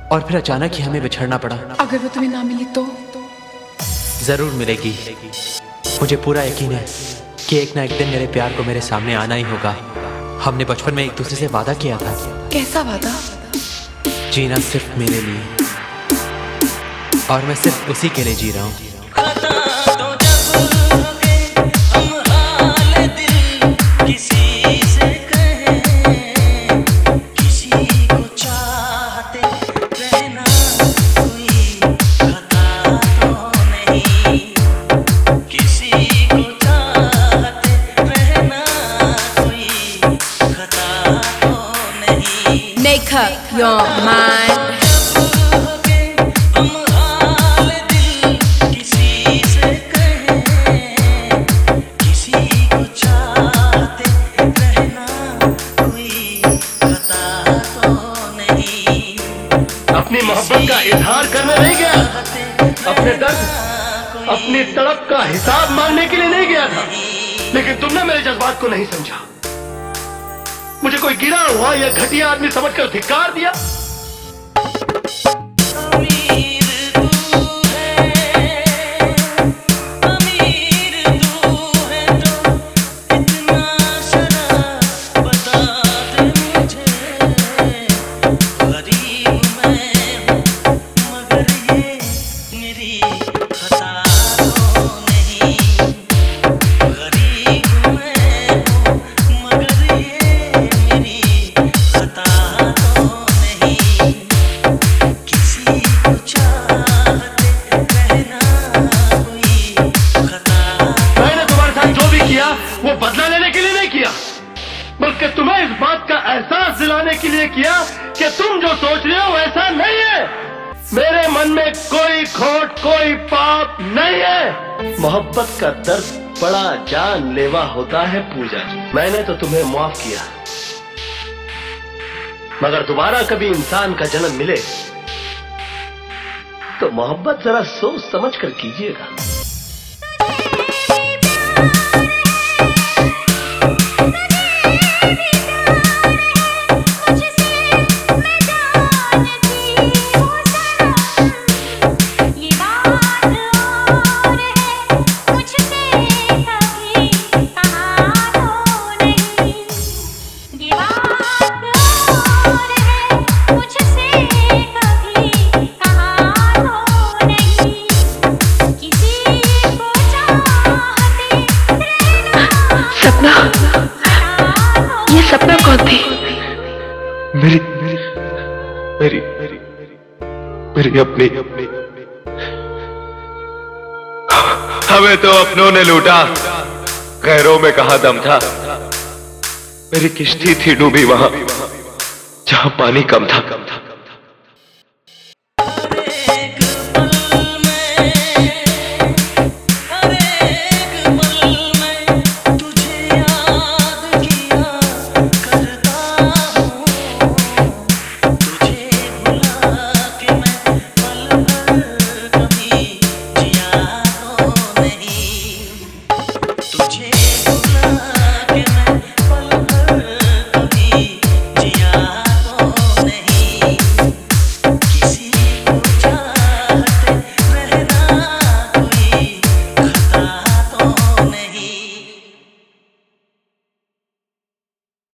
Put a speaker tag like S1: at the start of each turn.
S1: और फिर अचानक ही हमें बिछड़ना पड़ा।
S2: अगर वो तुम्हें ना मिली तो?
S1: जरूर मिलेगी। मुझे पूरा यकीन है कि एक ना एक दिन मेरे प्यार को मेरे सामने आना ही होगा। हमने बचपन में एक दूसरे से वादा किया था।
S2: कैसा वादा?
S1: जीना सिर्फ मेरे लिए, और मैं सिर्फ उसी के लिए जी रहा हूँ।
S2: Make up your mind.
S3: अपनी मोहब्बत का इजहार करने नहीं गया, अपने दर्द, अपनी तड़प का हिसाब मांगने के लिए नहीं गया था, लेकिन तुमने मेरे जज्बात को नहीं समझा। मुझे कोई गिरा हुआ या घटिया आदमी समझकर धिक्कार दिया। वो बदला लेने के लिए नहीं किया, बल्कि तुम्हें इस बात का एहसास दिलाने के लिए किया कि तुम जो सोच रहे हो वैसा नहीं है। मेरे मन में कोई खोट, कोई पाप नहीं है। मोहब्बत का दर्द बड़ा जानलेवा होता है पूजा जी। मैंने तो तुम्हें माफ किया, मगर दोबारा कभी इंसान का जन्म मिले तो मोहब्बत जरा सोच समझ कर कीजिएगा।
S2: सपना, ये सपना कौन थी?
S3: मेरी मेरी मेरी मेरी अपनी। हमें तो अपनों ने लूटा, गैरों में कहाँ दम था। मेरी किश्ती थी डूबी वहां जहां पानी कम था।